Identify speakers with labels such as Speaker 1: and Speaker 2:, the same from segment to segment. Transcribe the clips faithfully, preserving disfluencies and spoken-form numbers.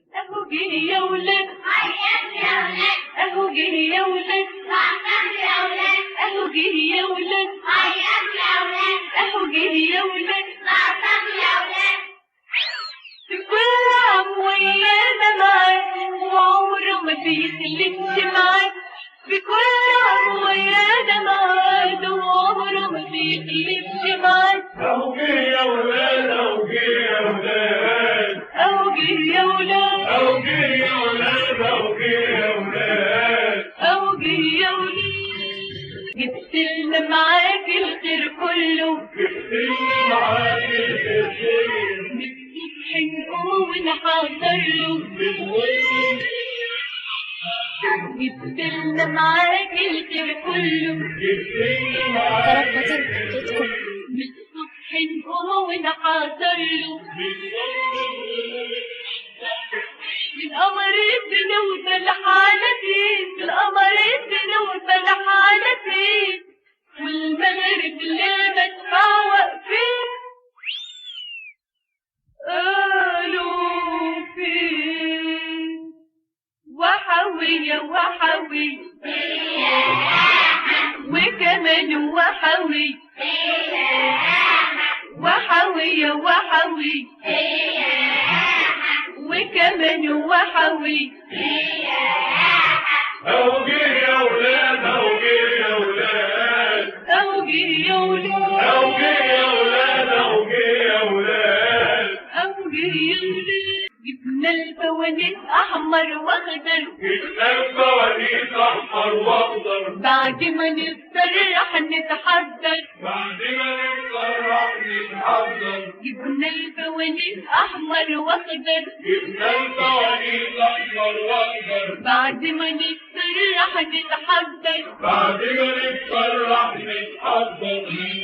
Speaker 1: اهو جه يا ولاد اهو جه يا ولاد اهو جه يا ولاد اهو جه يا ولاد كل عام ويانا معاك وعمره ما بيخلفش معاك بكل عام ويانا معاك وعمره ما بيخلفش معاك
Speaker 2: اهو جه يا ولاد اهو جه يا ولاد
Speaker 1: اهو جه يا ولاد
Speaker 2: اهو جه يا ولاد اهو جه يا ولاد
Speaker 1: اهو جه يا ولاد جبت لنا معاك الخير كله
Speaker 2: جبت لي معاك الخير
Speaker 1: بالصبح نقوم ونحضر له جبت لنا معاك الخير كله
Speaker 2: جبت لي معاك
Speaker 1: بالصبح نقوم ونحضر له القمر بنوصل حالتين القمر بنوصل حالتين والمغرب لما تفوق فين قالوا فين وحوية وحوي وكمان وحوي وحوية وحوي وكمان وحوي
Speaker 2: اهو جه يا ولاد اهو جه يا ولاد
Speaker 1: اهو جه يا ولاد
Speaker 2: اهو جه يا ولاد اهو جه يا ولاد
Speaker 1: اهو جه يا ولاد جبنا الفوانيس احمر واخضر
Speaker 2: جبنا الفوانيس احمر واخضر
Speaker 1: بعد ما نفطر رح نتحضر
Speaker 2: بعد ما نفطر راح نتحضر
Speaker 1: جبنا الفوانيس احمر واخضر
Speaker 2: جبنا الفوانيس احمر واخضر
Speaker 1: بعد ما نفطر رح نتحضر
Speaker 2: بعد ما نفطر راح نتحضر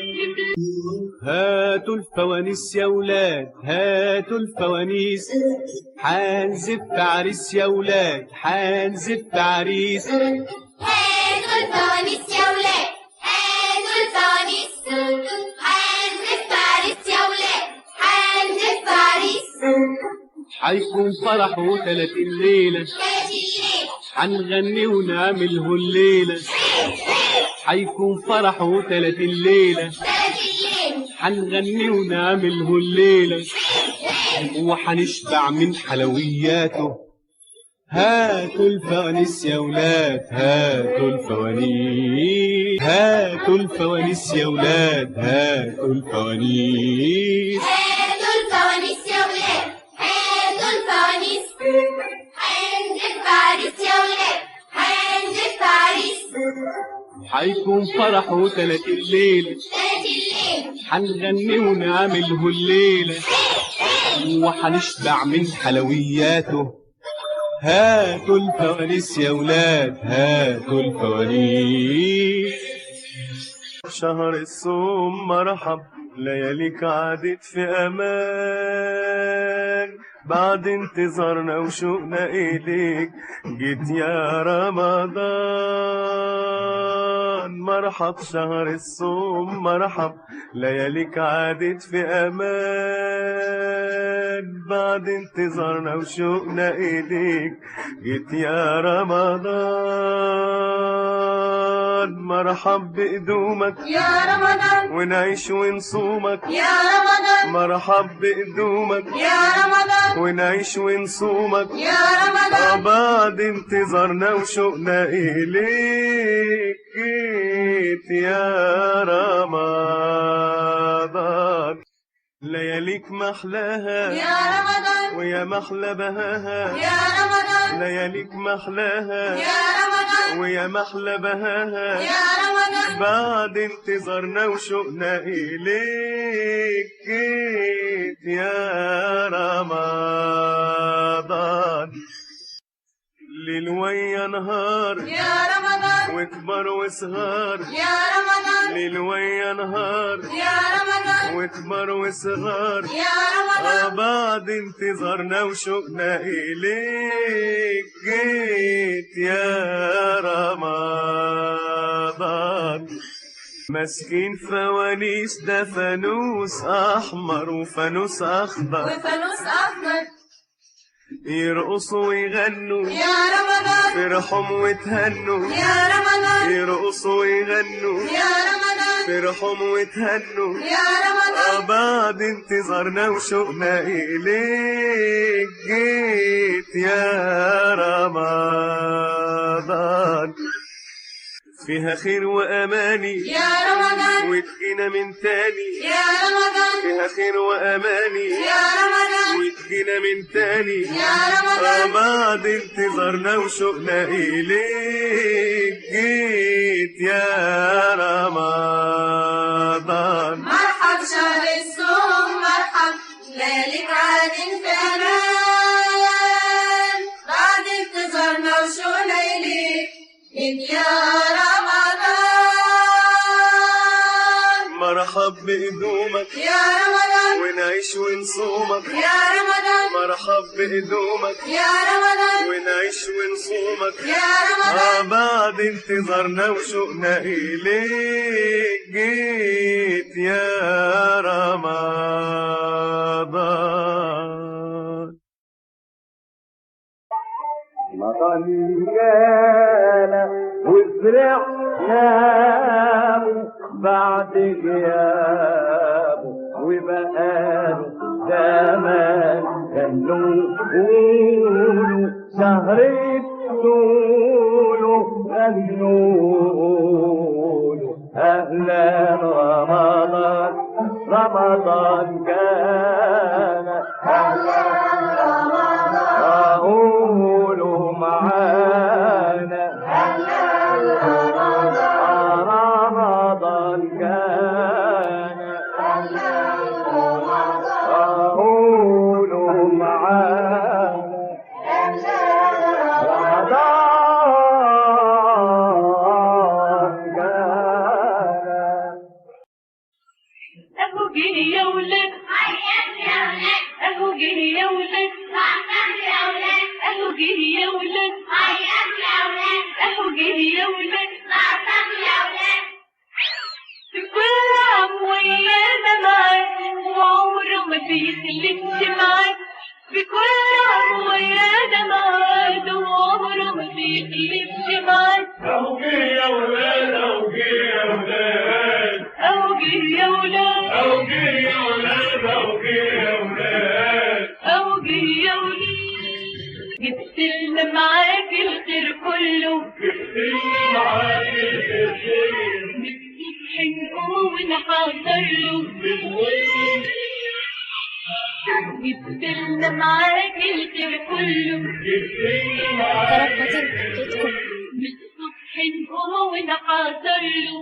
Speaker 3: هاتوا الفوانيس يا ولاد هاتوا الفوانيس حنزف عريس يا ولاد حنزف عريس
Speaker 4: هاتوا الفوانيس يا ولاد هاتوا الفوانيس حنزف عريس يا ولاد حنزف عريس
Speaker 3: حيكون فرحه تلاتين ليلة حنغني ونعمله الليلة حيكون فرحه تلاتين ليلة حنغني ونعمله الليلة وحنشبع من حلوياته هاتوا الفوانيس يا ولاد هاتوا الفوانيس هاتوا الفوانيس يا ولاد هاتوا الفوانيس
Speaker 4: هاتوا الفوانيس يا ولاد هاتوا الفوانيس حنزف عريس يا ولاد حنزف عريس
Speaker 3: حيكون فرحه تلاتين ليلة حنغني ونعمله الليلة وحنشبع من حلوياته هاتوا الفوانيس يا ولاد هاتوا الفوانيس شهر الصوم مرحب لياليك عادت في امان بعد انتظارنا وشوقنا إليك جيت يا رمضان مرحب شهر الصوم مرحب لياليك عادت في أمان بعد انتظارنا وشوقنا إليك جيت يا رمضان مرحب بقدومك
Speaker 4: يا رمضان
Speaker 3: ونعيش ونصومك
Speaker 4: يا رمضان
Speaker 3: مرحب بقدومك
Speaker 4: يا رمضان
Speaker 3: ونعيش ونصومك
Speaker 4: يا رمضان
Speaker 3: بعد انتظارنا وشوقنا إليك جيت يا رمضان لياليك محلاها
Speaker 4: يا رمضان
Speaker 3: ويا محلى بهاها
Speaker 4: يا رمضان
Speaker 3: لياليك محلاها
Speaker 4: يا رمضان
Speaker 3: ويا محلى بهاها
Speaker 4: يا رمضان
Speaker 3: بعد انتظارنا وشوقنا إليك جيت يا رمضان ليل ويا نهار
Speaker 4: يا رمضان
Speaker 3: وكبر وصغار
Speaker 4: يا رمضان
Speaker 3: ليل ويا نهار
Speaker 4: يا رمضان
Speaker 3: وكبر وصغار
Speaker 4: يا رمضان
Speaker 3: بعد انتظارنا وشوقنا إليك جيت يا رمضان ماسكين فوانيس ده فانوس أحمر وفانوس أخضر
Speaker 4: وفانوس أحمر
Speaker 3: يرقصوا ويغنوا
Speaker 4: يا رمضان
Speaker 3: فرحهم وتهنوا
Speaker 4: يا رمضان
Speaker 3: يرقصوا ويغنوا
Speaker 4: يا رمضان
Speaker 3: فرحهم وتهنوا
Speaker 4: يا رمضان
Speaker 3: بعد انتظارنا وشوقنا إليك جيت يا رمضان فيها خير وأماني
Speaker 4: يا رمضان
Speaker 3: وتجينا من تاني
Speaker 4: يا رمضان
Speaker 3: فيها خير وأماني
Speaker 4: يا رمضان
Speaker 3: وتجينا من تاني
Speaker 4: يا رمضان
Speaker 3: بعد انتظارنا وشوقنا إليك جيت يا رمضان
Speaker 4: مرحب شهر الصوم مرحب لياليك عاد في امان بعد انتظارنا وشوقنا اليك جيت يا رمضان
Speaker 3: مرحب بقدومك
Speaker 4: يا رمضان
Speaker 3: ونعيش ونصومك
Speaker 4: يا رمضان
Speaker 3: مرحب بقدومك
Speaker 4: يا رمضان
Speaker 3: ونعيش ونصومك
Speaker 4: يا رمضان
Speaker 3: بعد انتظارنا وشوقنا إليك جيت يا رمضان مطر جانا وزرعنا بعد غيابه وبقاله زمان كانوا قولوا شهر الطول غنوا له أهلا رمضان رمضان كان أهلا رمضان قولوا معانا أهلا رمضان رمضان كان أهلا رمضان قولوا معانا رمضان كان
Speaker 1: اهو جه يا ولاد اهو جه يا ولاد اهو جه يا ولاد اهو جه يا ولاد في كل عام ويانا معاك وعمره ما بيخلفش معاك في كل عام ويانا معاك وعمره ما بيخلفش معاك
Speaker 2: أهو جه يا ولاد أهو جه يا ولاد
Speaker 1: اهو جه يا ولاد
Speaker 2: أهو جه يا ولاد أهو جه يا ولاد
Speaker 1: اهو جه يا ولاد جبت لنا معاك الخير كله
Speaker 2: جبتني معاك الخير
Speaker 1: الصبح نقوم ونحضر له جبت لنا معاك الخير كله
Speaker 2: جبتني معاك
Speaker 1: الصبح نقوم ونحضر له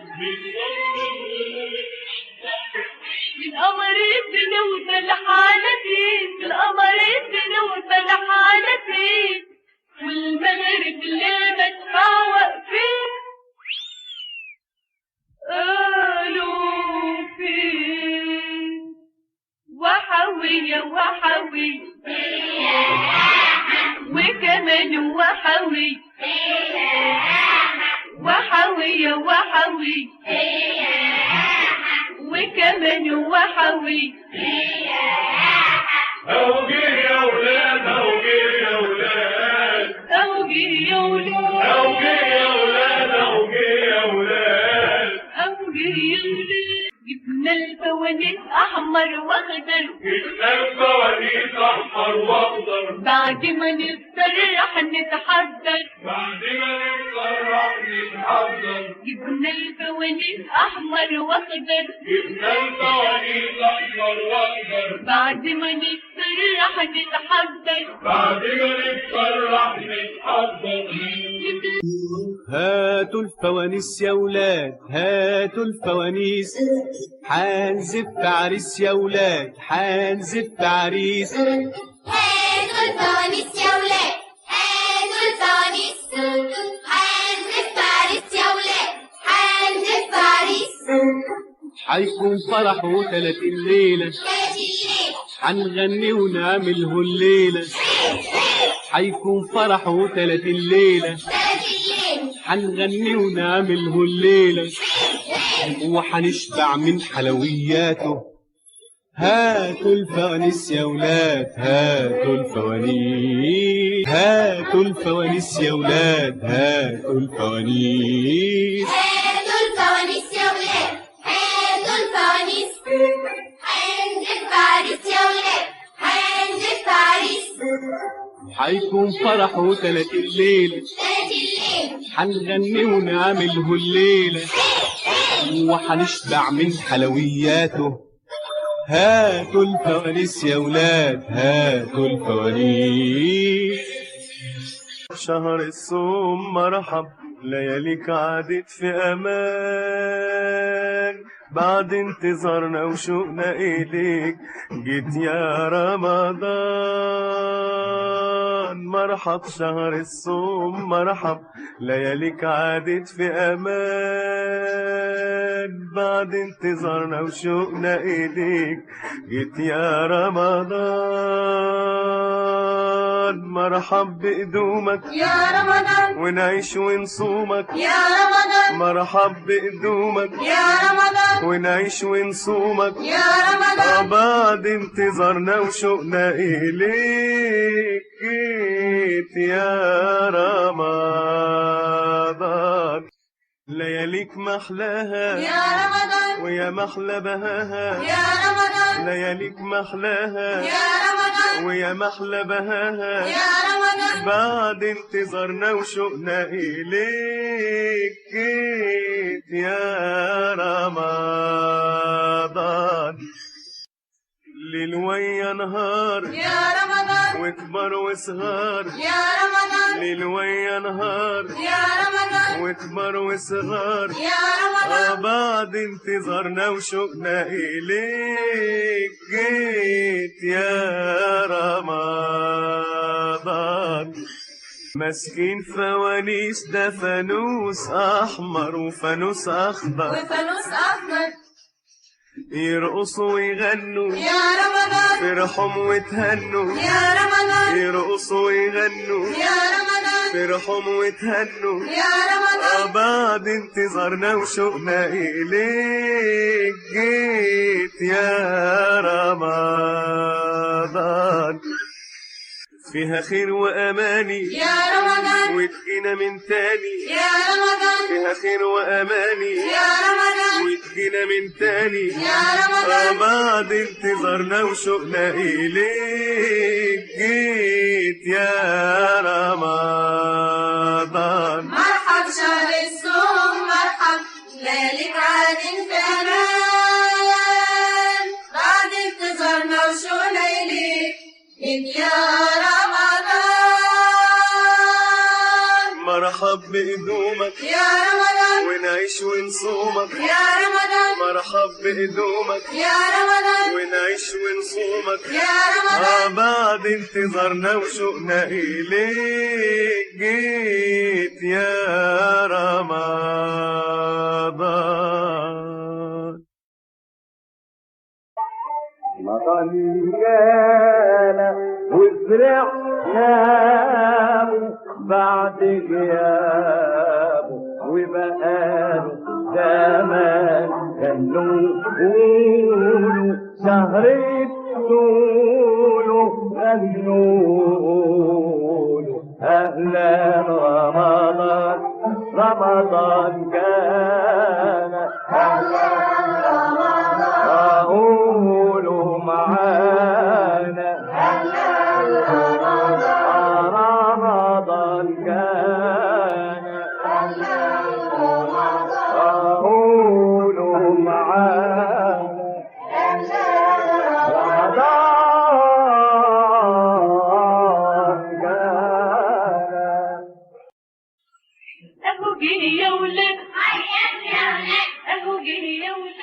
Speaker 1: القمر بنوصل حالتين القمر بنوصل حالتين والمغرب لما ادفع واقفين قالوا فين وحوي وحوي وكمان وحوي وحوي وحوي وكمان وحوي
Speaker 2: أهو جه يا ولاد أهو جه يا ولاد
Speaker 1: اهو جه يا ولاد
Speaker 2: أهو جه يا ولاد أهو جه يا ولاد
Speaker 1: اهو جه يا ولاد جبنا الفوانيس احمر واخضر
Speaker 2: جبنا الفوانيس أحمر وأخضر
Speaker 1: بعد ما نفطر رح نتحضر
Speaker 2: بعد ما نفطر راح نتحضر
Speaker 1: جبنا الفوانيس احمر واخضر
Speaker 2: جبنا الفوانيس أحمر وأخضر
Speaker 1: بعد ما نفطر رح نتحضر
Speaker 2: بعد ما نفطر راح نتحضر
Speaker 3: هاتوا الفوانيس يا ولاد هاتوا الفوانيس حنزف عريس يا ولاد حنزف عريس
Speaker 5: هاتوا الفوانيس يا ولاد هاتوا الفوانيس هنزف عريس يا ولاد هنزف عريس
Speaker 3: حيكون فرح وتلاتين ليلة
Speaker 5: تلاتين ليلة
Speaker 3: حنغني ونعمله الليلة حيكون فرح وتلاتين ليلة
Speaker 5: تلاتين ليلة
Speaker 3: حنغني ونعمله الليلة وحنشبع من حلوياته هاتوا الفوانيس يا ولاد، هاتوا الفوانيس، هاتوا الفوانيس يا ولاد، هاتوا الفوانيس.
Speaker 5: هاتوا الفوانيس يا ولاد، هاتوا الفوانيس. هنزف عريس يا ولاد، هنزف عريس.
Speaker 3: حيكون فرحه تلات الليلة،
Speaker 5: تلات الليل.
Speaker 3: حنغني ونعمله الليلة، وحنشبع من حلوياته. هاتوا الفوانيس يا ولاد، هاتوا الفوانيس.
Speaker 2: شهر الصوم مرحب، لياليك عادت في امان، بعد انتظارنا وشوقنا إليك جيت يا رمضان. مرحب شهر الصوم مرحب، لياليك عادت في أمان، بعد انتظارنا وشوقنا إليك جيت يا رمضان. مرحب بقدومك
Speaker 4: يا رمضان
Speaker 2: ونعيش ونصومك
Speaker 4: يا رمضان
Speaker 2: مرحب بقدومك
Speaker 4: يا رمضان
Speaker 2: ونعيش ونصومك
Speaker 4: يا رمضان.
Speaker 2: بعد انتظارنا وشوقنا إليك جيت يا رمضان. لياليك محلاها
Speaker 4: يا رمضان
Speaker 2: ويا محلى بهاها،
Speaker 4: يا رمضان
Speaker 2: لياليك محلاها
Speaker 4: يا رمضان
Speaker 2: ويا محلى بهاها،
Speaker 4: يا رمضان.
Speaker 2: بعد انتظارنا وشوقنا إليك جيت يا رمضان. ليل ويا نهار
Speaker 4: يا رمضان
Speaker 2: وكبر وصغار،
Speaker 4: يا رمضان
Speaker 2: ليل ويا نهار
Speaker 4: يا رمضان
Speaker 2: وكبر وصغار،
Speaker 4: يا رمضان.
Speaker 2: بعد انتظارنا وشوقنا إليك جيت يا رمضان. ماسكين فوانيس، ده فانوس أحمر وفانوس أخضر،
Speaker 4: وفانوس أحمر
Speaker 2: يرقصوا ويغنوا
Speaker 4: يا رمضان
Speaker 2: فرحهم وتهنوا،
Speaker 4: يا رمضان
Speaker 2: يرقصوا ويغنوا
Speaker 4: يا رمضان
Speaker 2: فرحهم وتهنوا،
Speaker 4: يا رمضان.
Speaker 2: بعد انتظارنا وشوقنا إليك جيت يا رمضان. فيها خير وأماني
Speaker 4: يا رمضان
Speaker 2: وتجينا من تاني،
Speaker 4: يا رمضان
Speaker 2: فيها خير وأماني
Speaker 4: يا رمضان
Speaker 2: وتجينا من تاني،
Speaker 4: يا رمضان.
Speaker 2: بعد انتظارنا وشوقنا إليك جيت يا رمضان.
Speaker 4: مرحب شهر الصوم مرحب، لياليك عاد في أمان، بعد انتظارنا وشوقنا إليك جيت يا رمضان.
Speaker 2: مرحب بقدومك
Speaker 4: يا رمضان
Speaker 2: ونعيش ونصومك،
Speaker 4: يا رمضان
Speaker 2: مرحب بقدومك
Speaker 4: يا رمضان
Speaker 2: ونعيش ونصومك،
Speaker 4: يا رمضان.
Speaker 2: بعد انتظارنا وشوقنا إليك جيت يا رمضان.
Speaker 3: مطر كان وزرعناه بعد غيابه، وبقاله زمان غنوا قولوا شهر الطول، غنوا له أهلا رمضان، رمضان كان أهلا رمضان، قولوا معانا أهلا رمضان، رمضان كان أهلا رمضان، قولوا معانا أهلا رمضان كان.
Speaker 1: اهو جه يا ولاد، اهو جه يا ولاد.